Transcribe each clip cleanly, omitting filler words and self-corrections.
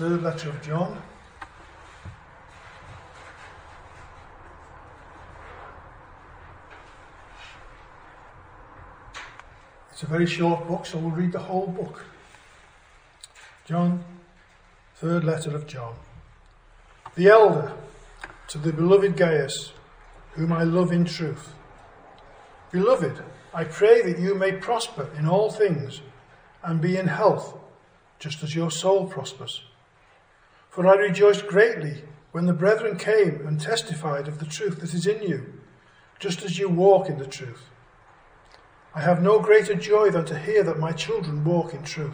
Third letter of John. It's a very short book, so we'll read the whole book. John, third letter of John. The elder, to the beloved Gaius, whom I love in truth. Beloved, I pray that you may prosper in all things and be in health, just as your soul prospers. For I rejoiced greatly when the brethren came and testified of the truth that is in you, just as you walk in the truth. I have no greater joy than to hear that my children walk in truth.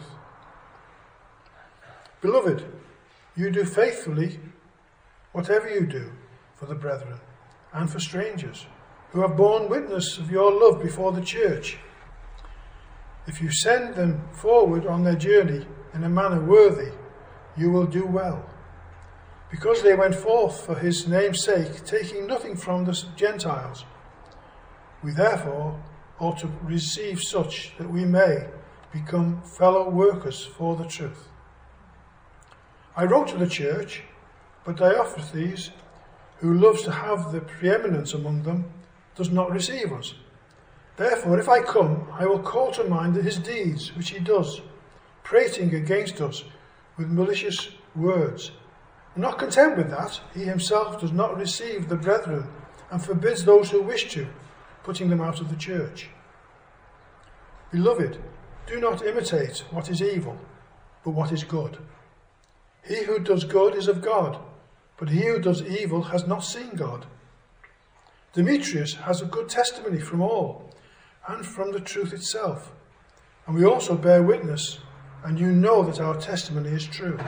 Beloved, you do faithfully whatever you do for the brethren and for strangers, who have borne witness of your love before the church. If you send them forward on their journey in a manner worthy, you will do well. Because they went forth for his name's sake, taking nothing from the Gentiles. We therefore ought to receive such that we may become fellow workers for the truth. I wrote to the church, but Diotrephes, who loves to have the preeminence among them, does not receive us. Therefore, if I come, I will call to mind his deeds, which he does, prating against us with malicious words. And not content with that, he himself does not receive the brethren and forbids those who wish to, putting them out of the church. Beloved, do not imitate what is evil, but what is good. He who does good is of God, but he who does evil has not seen God. Demetrius has a good testimony from all, and from the truth itself. And we also bear witness, and you know that our testimony is true.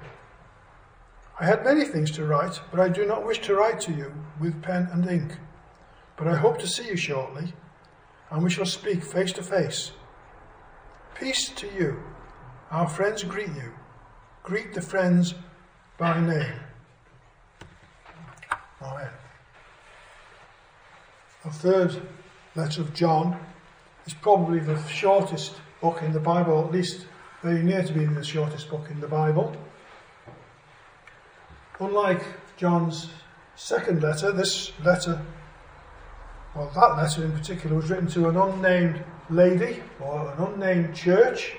I had many things to write, but I do not wish to write to you with pen and ink. But I hope to see you shortly, and we shall speak face to face. Peace to you. Our friends greet you. Greet the friends by name. Amen. The third letter of John is probably the shortest book in the Bible, or at least very near to being the shortest book in the Bible. Unlike John's second letter, this letter, well, that letter in particular, was written to an unnamed lady or an unnamed church.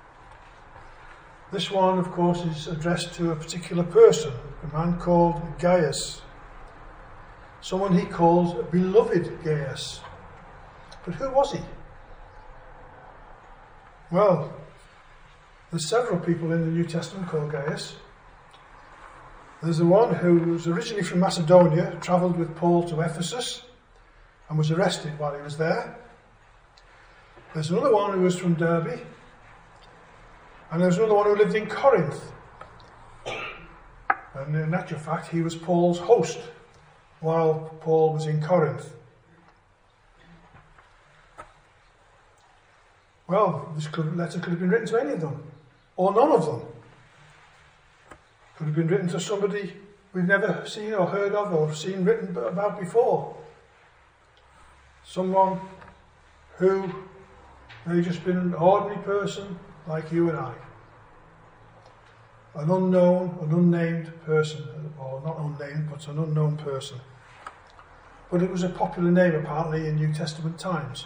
This one, of course, is addressed to a particular person, a man called Gaius, someone he calls beloved Gaius. But who was he? Well, there's several people in the New Testament called Gaius. There's the one who was originally from Macedonia, travelled with Paul to Ephesus, and was arrested while he was there. There's another one who was from Derbe, and there's another one who lived in Corinth. And in actual fact, he was Paul's host while Paul was in Corinth. Well, this letter could have been written to any of them, or none of them. Could have been written to somebody we've never seen or heard of or seen written about before. Someone who may just been an ordinary person like you and I. An unknown, an unnamed person, or not unnamed, but an unknown person. But it was a popular name apparently in New Testament times.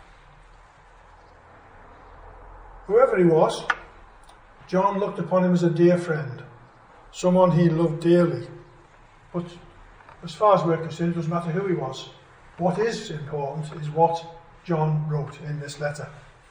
Whoever he was, John looked upon him as a dear friend, someone he loved dearly. But as far as we're concerned, it doesn't matter who he was. What is important is what John wrote in this letter.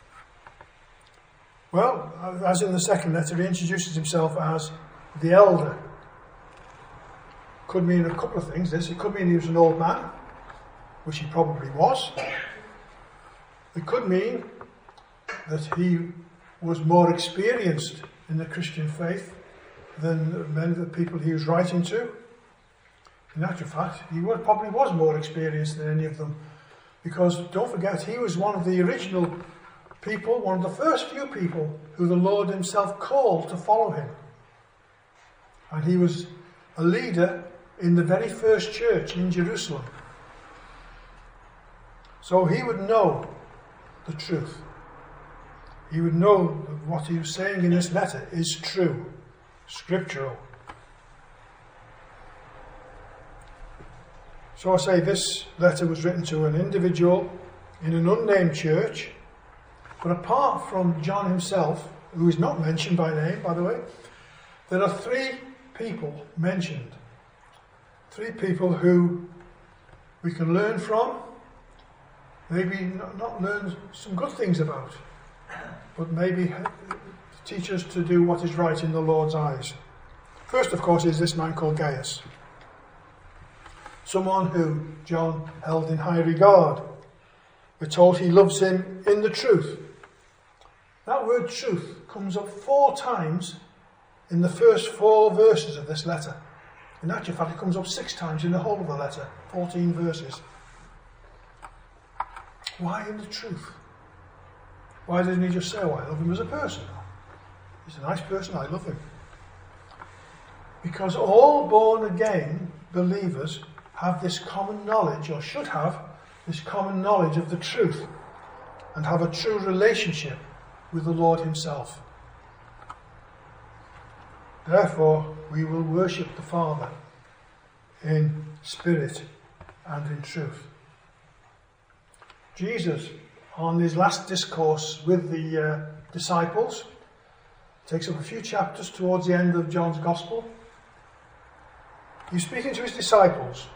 Well, as in the second letter, he introduces himself as the elder. Could mean a couple of things. It could mean he was an old man, which he probably was. It could mean that he was more experienced in the Christian faith than many of the people he was writing to. In actual fact, he probably was more experienced than any of them, because don't forget, he was one of the original people, one of the first few people who the Lord himself called to follow him. And he was a leader in the very first church in Jerusalem. So he would know the truth. He would know that what he was saying in this letter is true. scriptural. So I say this letter was written to an individual in an unnamed church, but apart from John himself, who is not mentioned by name, by the way, there are three people mentioned. Three people who we can learn from, maybe not learn some good things about, but maybe teach us to do what is right in the Lord's eyes. First, of course, is this man called Gaius. Someone who John held in high regard. We're told he loves him in the truth. That word truth comes up 4 times in the first 4 verses of this letter. In actual fact, it comes up 6 times in the whole of the letter, 14 verses. Why in the truth? Why didn't he just say, oh, I love him as a person? He's a nice person, I love him. Because all born-again believers have this common knowledge, or should have this common knowledge of the truth, and have a true relationship with the Lord himself. Therefore, we will worship the Father in spirit and in truth. Jesus, on his last discourse with the disciples, takes up a few chapters towards the end of John's Gospel. He's speaking to his disciples.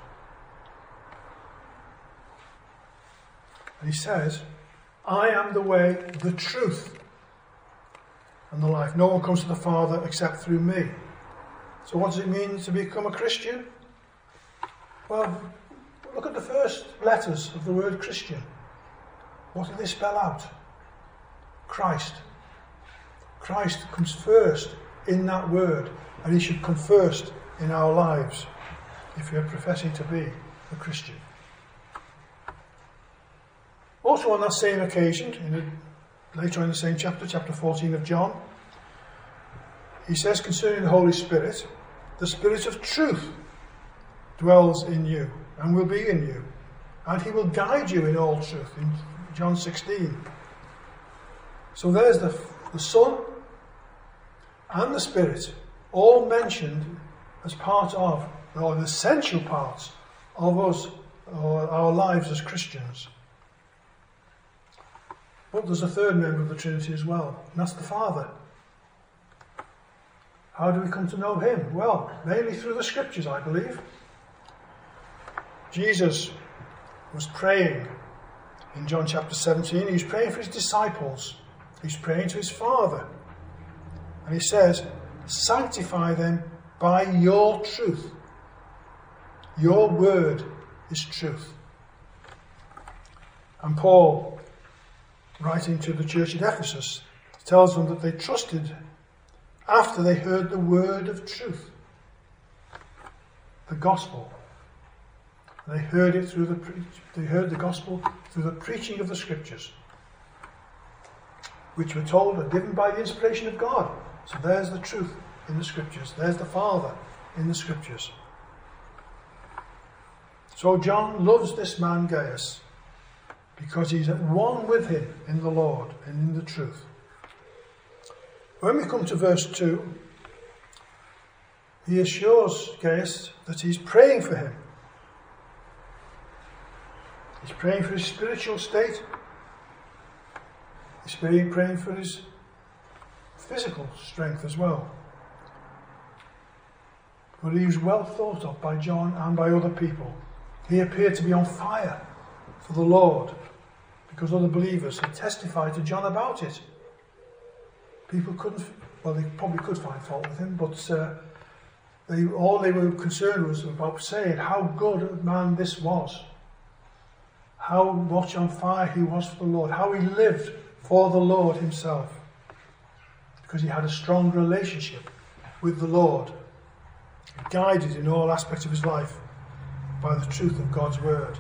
And he says, I am the way, the truth, and the life. No one comes to the Father except through me. So what does it mean to become a Christian? Well, look at the first letters of the word Christian. What do they spell out? Christ. Christ comes first in that word, and he should come first in our lives if you're professing to be a Christian. Also on that same occasion, later in the same chapter, chapter 14 of John, he says concerning the Holy Spirit, the Spirit of truth dwells in you and will be in you, and he will guide you in all truth, in John 16. So there's the Son and the Spirit, all mentioned as part of, or the essential parts of us, or our lives as Christians. But there's a third member of the Trinity as well, and that's the Father. How do we come to know him? Well, mainly through the Scriptures, I believe. Jesus was praying in John chapter 17. He was praying for his disciples. He's praying to his Father. And he says, sanctify them by your truth. Your word is truth. And Paul, writing to the church at Ephesus, tells them that they trusted after they heard the word of truth, the gospel. They heard it they heard the gospel through the preaching of the Scriptures, which were told and given by the inspiration of God. So there's the truth in the Scriptures. There's the Father in the Scriptures. So John loves this man Gaius because he's at one with him in the Lord and in the truth. When we come to verse 2, he assures Gaius that he's praying for him. He's praying for his spiritual state. He's praying for his physical strength as well. But he was well thought of by John and by other people. He appeared to be on fire for the Lord because other believers had testified to John about it. People they probably could find fault with him, but all they were concerned was about saying how good a man this was, how much on fire he was for the Lord, how he lived for the Lord himself, because he had a strong relationship with the Lord, guided in all aspects of his life by the truth of God's word.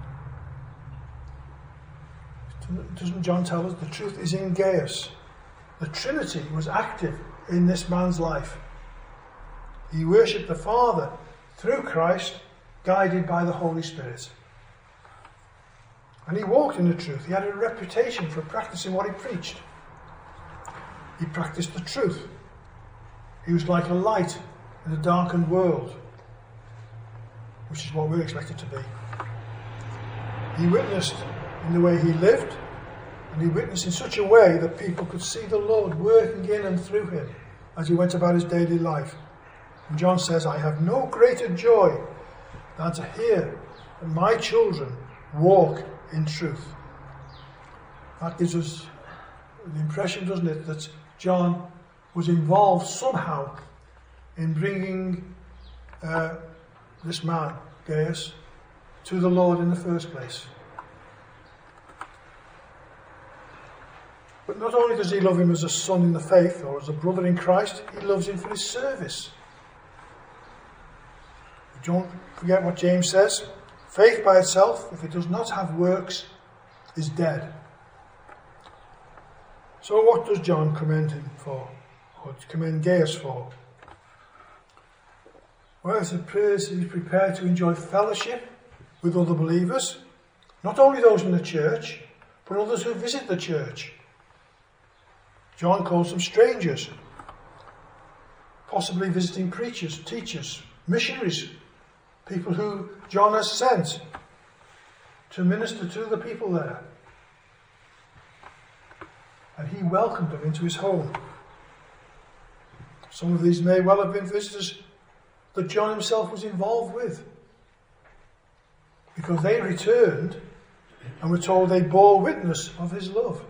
Doesn't John tell us the truth is in Gaius? The Trinity was active in this man's life. He worshipped the Father through Christ, guided by the Holy Spirit. And he walked in the truth. He had a reputation for practicing what he preached. He practiced the truth. He was like a light in a darkened world, which is what we're expected to be. He witnessed in the way he lived, and he witnessed in such a way that people could see the Lord working in and through him as he went about his daily life. And John says, I have no greater joy than to hear that my children walk in truth. That gives us the impression, doesn't it, that John was involved somehow in bringing this man, Gaius, to the Lord in the first place. But not only does he love him as a son in the faith or as a brother in Christ, he loves him for his service. Don't forget what James says. Faith by itself, if it does not have works, is dead. So what does John commend him for? Or commend Gaius for? Well, it appears he's prepared to enjoy fellowship with other believers, not only those in the church, but others who visit the church. John calls them strangers, possibly visiting preachers, teachers, missionaries, people who John has sent to minister to the people there. And he welcomed them into his home. Some of these may well have been visitors that John himself was involved with, because they returned and were told they bore witness of his love.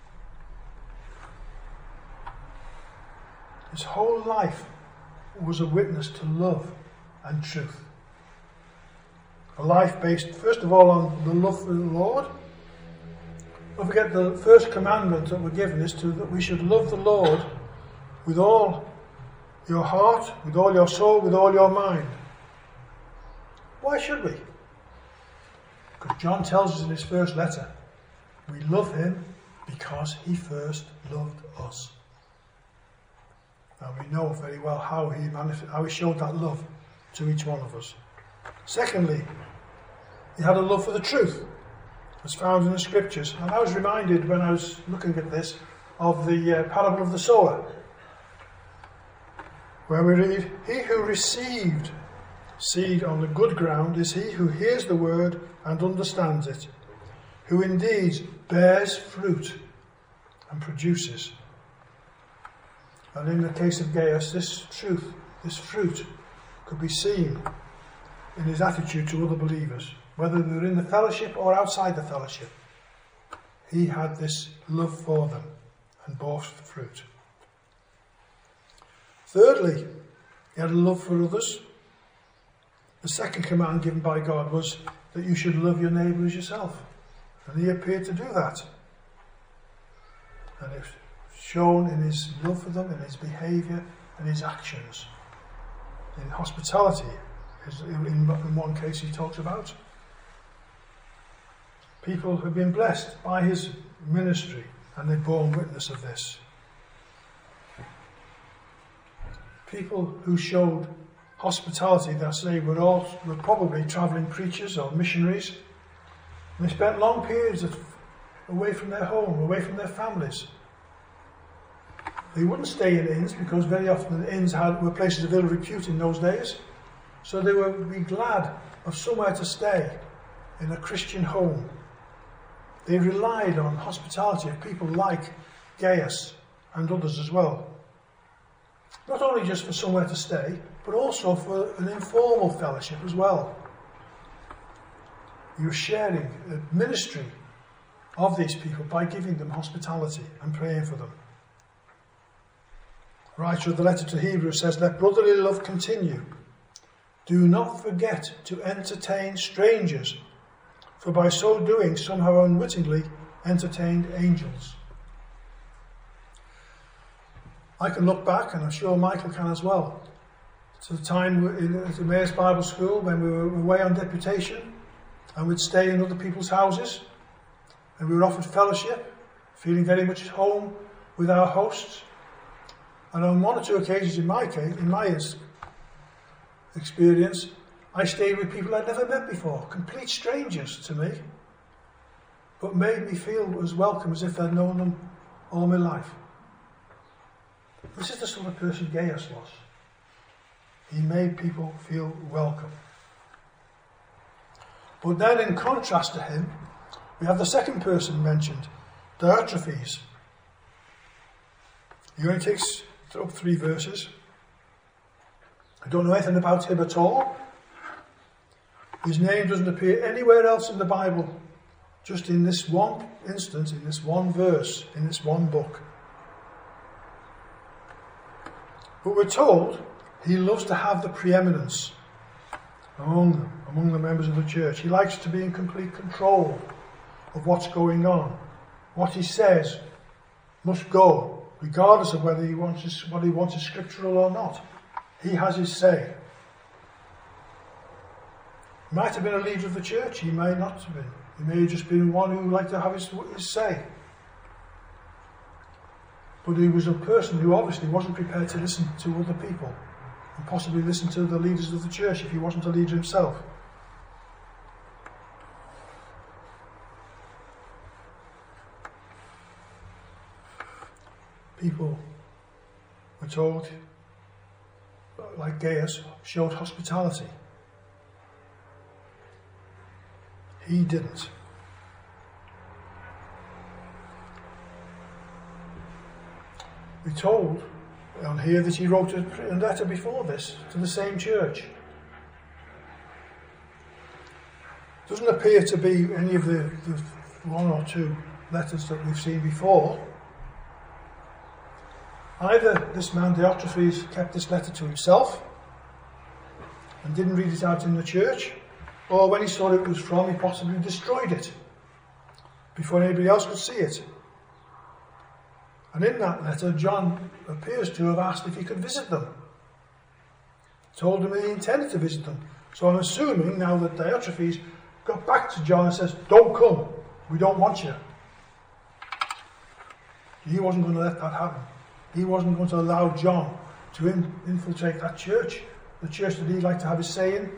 His whole life was a witness to love and truth. A life based, first of all, on the love for the Lord. Don't forget, the first commandment that we're given is that we should love the Lord with all your heart, with all your soul, with all your mind. Why should we? Because John tells us in his first letter, we love him because he first loved us. And we know very well how he showed that love to each one of us. Secondly, he had a love for the truth, as found in the scriptures. And I was reminded when I was looking at this of the parable of the sower, where we read, he who received seed on the good ground is he who hears the word and understands it, who indeed bears fruit and produces. And in the case of Gaius, this truth, this fruit, could be seen in his attitude to other believers, whether they were in the fellowship or outside the fellowship. He had this love for them and bore fruit. Thirdly, he had a love for others. The second command given by God was that you should love your neighbour as yourself. And he appeared to do that. And it's shown in his love for them, in his behaviour and his actions. In hospitality, in one case he talks about. People have been blessed by his ministry, and they've borne witness of this. People who showed hospitality, that say, were probably travelling preachers or missionaries, and they spent long periods away from their home, away from their families. They wouldn't stay in inns, because very often the inns were places of ill repute in those days. So they would be glad of somewhere to stay in a Christian home. They relied on hospitality of people like Gaius and others as well. Not only just for somewhere to stay, but also for an informal fellowship as well. You're sharing the ministry of these people by giving them hospitality and praying for them. The writer of the letter to Hebrews says, let brotherly love continue. Do not forget to entertain strangers, for by so doing some have unwittingly entertained angels. I can look back, and I'm sure Michael can as well, to the time at the Mayor's Bible School when we were away on deputation and we'd stay in other people's houses, and we were offered fellowship, feeling very much at home with our hosts. And on one or two occasions in my experience, I stayed with people I'd never met before, complete strangers to me, but made me feel as welcome as if I'd known them all my life. This is the sort of person Gaius was. He made people feel welcome. But then in contrast to him, we have the second person mentioned, Diotrephes. He only takes up 3 verses. I don't know anything about him at all. His name doesn't appear anywhere else in the Bible, just in this one instance, in this one verse, in this one book. But we're told he loves to have the preeminence among the members of the church. He likes to be in complete control of what's going on. What he says must go, regardless of whether what he wants is scriptural or not. He has his say. He might have been a leader of the church, he may not have been. He may have just been one who liked to have his say. But he was a person who obviously wasn't prepared to listen to other people, and possibly listen to the leaders of the church if he wasn't a leader himself. People, we're told, like Gaius, showed hospitality. He didn't. We're told on here that he wrote a letter before this to the same church. Doesn't appear to be any of the 1 or 2 letters that we've seen before. Either this man Diotrephes kept this letter to himself and didn't read it out in the church, or when he saw who it was from, he possibly destroyed it before anybody else could see it. And in that letter, John appears to have asked if he could visit them. Told him that he intended to visit them. So I'm assuming now that Diotrephes got back to John and says, "Don't come, we don't want you." He wasn't going to let that happen. He wasn't going to allow John to infiltrate that church, the church that he'd like to have his say in.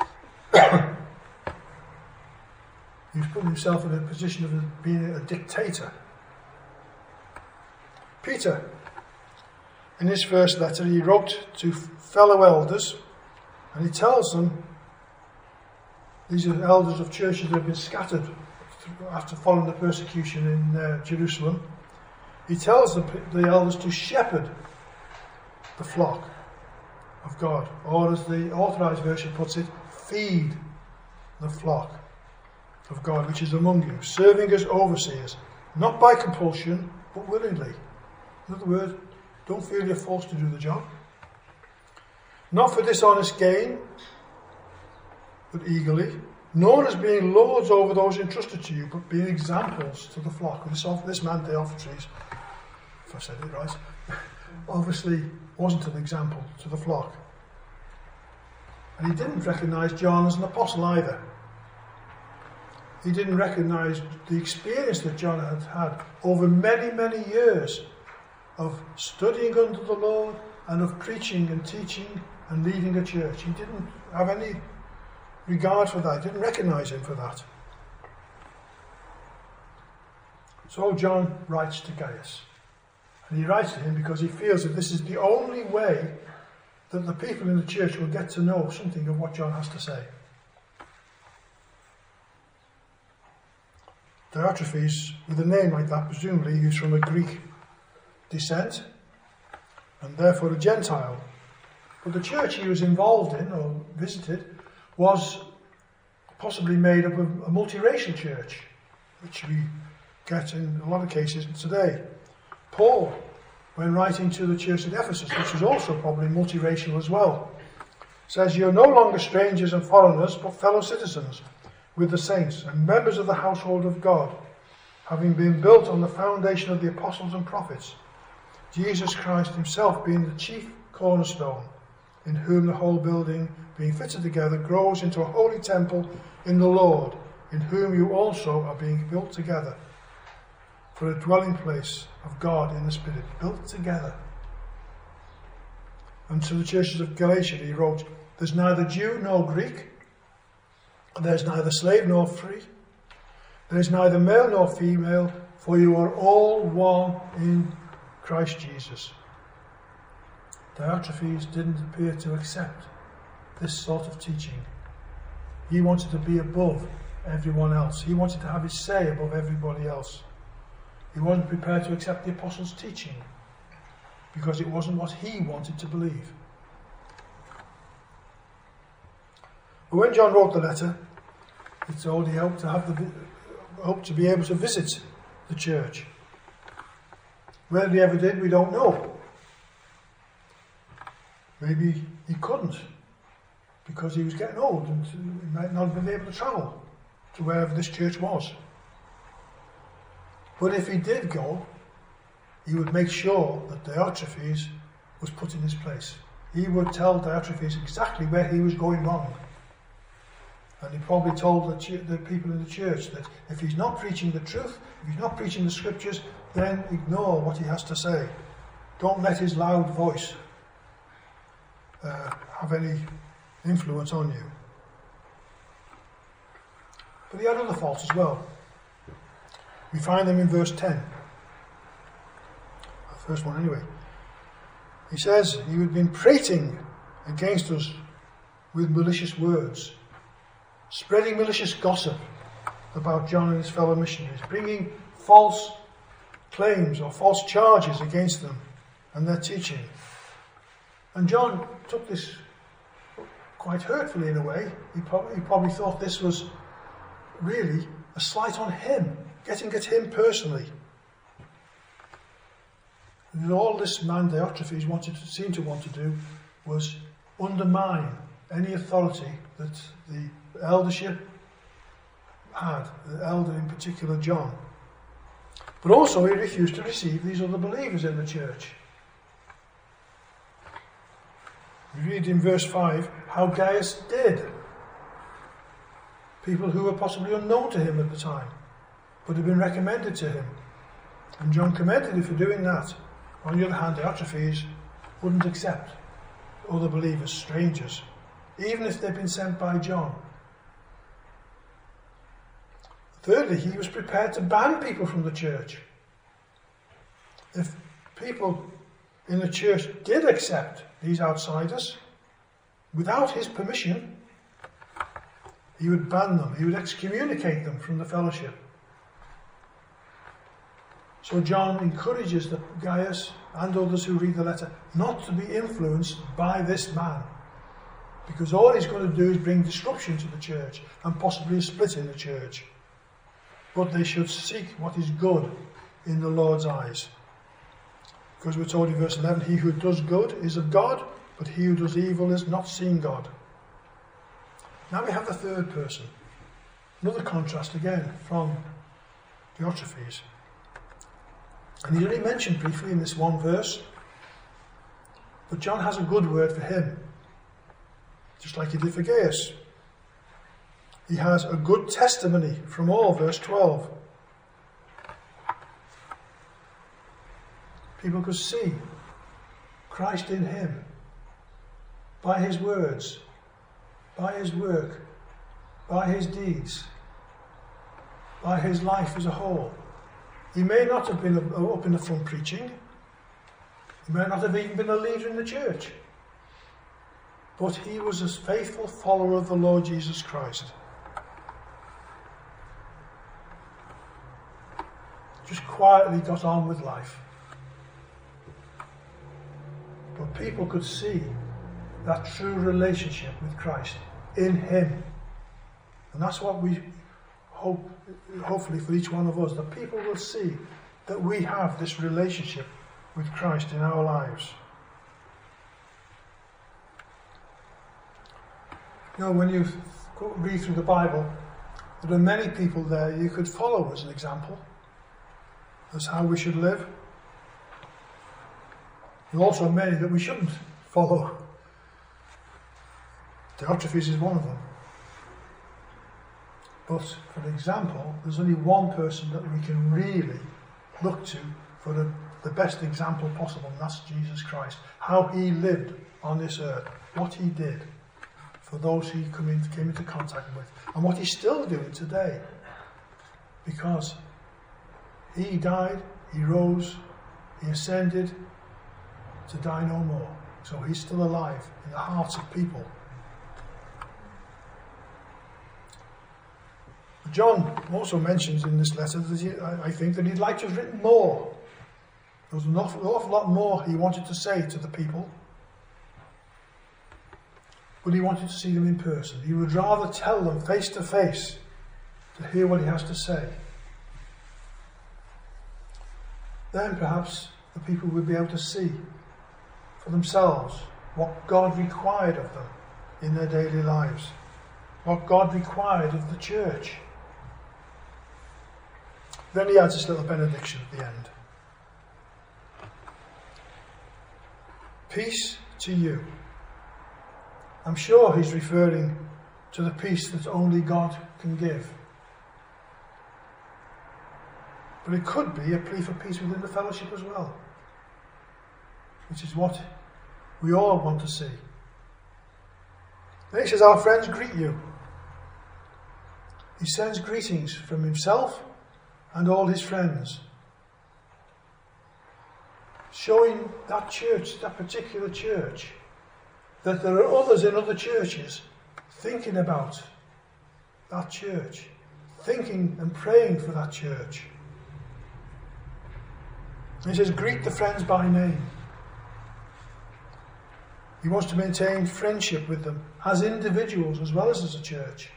He was putting himself in a position of being a dictator. Peter, in his first letter, he wrote to fellow elders, and he tells them, these are elders of churches that have been scattered after following the persecution in Jerusalem. He tells the elders to shepherd the flock of God, or as the Authorized Version puts it, feed the flock of God which is among you, serving as overseers, not by compulsion, but willingly. In other words, don't feel you're forced to do the job. Not for dishonest gain, but eagerly, nor as being lords over those entrusted to you, but being examples to the flock. This man, Diotrephes, if I said it right, obviously wasn't an example to the flock. And he didn't recognise John as an apostle either. He didn't recognise the experience that John had had over many, many years of studying under the Lord and of preaching and teaching and leading a church. He didn't have any regard for that. He didn't recognise him for that. So John writes to Gaius. And he writes to him because he feels that this is the only way that the people in the church will get to know something of what John has to say. Diotrephes, with a name like that, presumably he's from a Greek descent, and therefore a Gentile. But the church he was involved in, or visited, was possibly made up of a multiracial church, which we get in a lot of cases today. Paul, when writing to the church at Ephesus, which was also probably multiracial as well, says, "You're no longer strangers and foreigners, but fellow citizens with the saints and members of the household of God, having been built on the foundation of the apostles and prophets, Jesus Christ himself being the chief cornerstone, in whom the whole building, being fitted together, grows into a holy temple in the Lord, in whom you also are being built together for a dwelling place of God in the Spirit," built together. And to the churches of Galatia he wrote, "There's neither Jew nor Greek, there's neither slave nor free, there is neither male nor female, for you are all one in Christ Jesus." Diotrephes didn't appear to accept this sort of teaching. He wanted to be above everyone else. He wanted to have his say above everybody else. He wasn't prepared to accept the apostles' teaching because it wasn't what he wanted to believe. But when John wrote the letter, he told he hoped to be able to visit the church. Whether he ever did, we don't know. Maybe he couldn't because he was getting old and he might not have been able to travel to wherever this church was. But if he did go, he would make sure that Diotrephes was put in his place. He would tell Diotrephes exactly where he was going wrong. And he probably told the people in the church that if he's not preaching the truth, if he's not preaching the scriptures, then ignore what he has to say. Don't let his loud voice have any influence on you. But he had other faults as well. We find them in verse 10. The first one anyway. He says he had been prating against us with malicious words, spreading malicious gossip about John and his fellow missionaries, bringing false claims or false charges against them and their teaching. And John took this quite hurtfully in a way. He probably thought this was really a slight on him, getting at him personally. And all this man Diotrephes seemed to want to do was undermine any authority that the eldership had, the elder in particular John. But also he refused to receive these other believers in the church. We read in verse 5 how Gaius did. People who were possibly unknown to him at the time, but had been recommended to him. And John commended him for doing that. On the other hand, Diotrephes wouldn't accept other believers, strangers, even if they'd been sent by John. Thirdly, he was prepared to ban people from the church. If people in the church did accept these outsiders, without his permission, he would ban them, he would excommunicate them from the fellowship. So John encourages Gaius and others who read the letter not to be influenced by this man, because all he's going to do is bring disruption to the church and possibly a split in the church. But they should seek what is good in the Lord's eyes. Because we're told in verse 11, he who does good is of God, but he who does evil is not seen God. Now we have the third person. Another contrast again from Diotrephes. And he's only mentioned briefly in this one verse, but John has a good word for him, just like he did for Gaius. He has a good testimony from all, verse 12. People could see Christ in him by his words, by his work, by his deeds, by his life as a whole. He may not have been up in the front preaching. He may not have even been a leader in the church. But he was a faithful follower of the Lord Jesus Christ. Just quietly got on with life. But people could see that true relationship with Christ in him. And that's what we hope, hopefully for each one of us, that people will see that we have this relationship with Christ in our lives. You know, when you read through the Bible, there are many people there you could follow as an example. That's how we should live. There are also many that we shouldn't follow. Diotrephes is one of them. But for example, there's only one person that we can really look to for the best example possible, and that's Jesus Christ. How he lived on this earth, what he did for those he came into contact with, and what he's still doing today. Because he died, he rose, he ascended to die no more. So he's still alive in the hearts of people. John also mentions in this letter that I think that he'd like to have written more. There was an awful lot more he wanted to say to the people. But he wanted to see them in person. He would rather tell them face to face to hear what he has to say. Then perhaps the people would be able to see for themselves what God required of them in their daily lives, what God required of the church. Then he adds this little benediction at the end. Peace to you. I'm sure he's referring to the peace that only God can give. But it could be a plea for peace within the fellowship as well, which is what we all want to see. Then he says, our friends greet you. He sends greetings from himself and all his friends, showing that church, that particular church, that there are others in other churches thinking about that church, thinking and praying for that church. And he says, greet the friends by name. He wants to maintain friendship with them as individuals as well as a church.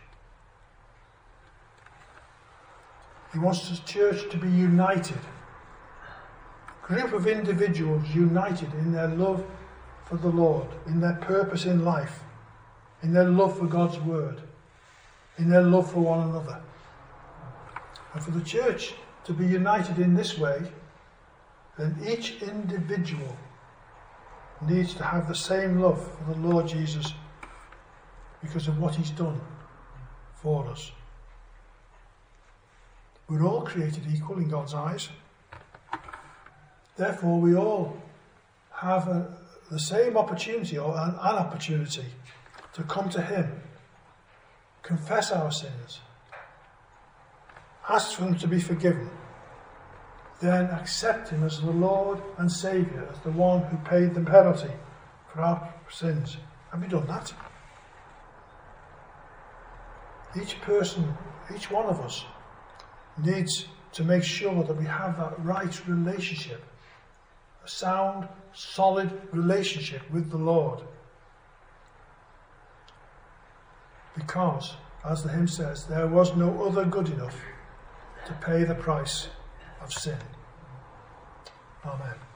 He wants the church to be united. A group of individuals united in their love for the Lord, in their purpose in life, in their love for God's word, in their love for one another. And for the church to be united in this way, then each individual needs to have the same love for the Lord Jesus because of what he's done for us. We're all created equal in God's eyes. Therefore, we all have the same opportunity, or an opportunity, to come to him, confess our sins, ask for them to be forgiven, then accept him as the Lord and Saviour, as the one who paid the penalty for our sins. Have we done that? Each person, each one of us, needs to make sure that we have that right relationship, a sound, solid relationship with the Lord. Because, as the hymn says, there was no other good enough to pay the price of sin. Amen.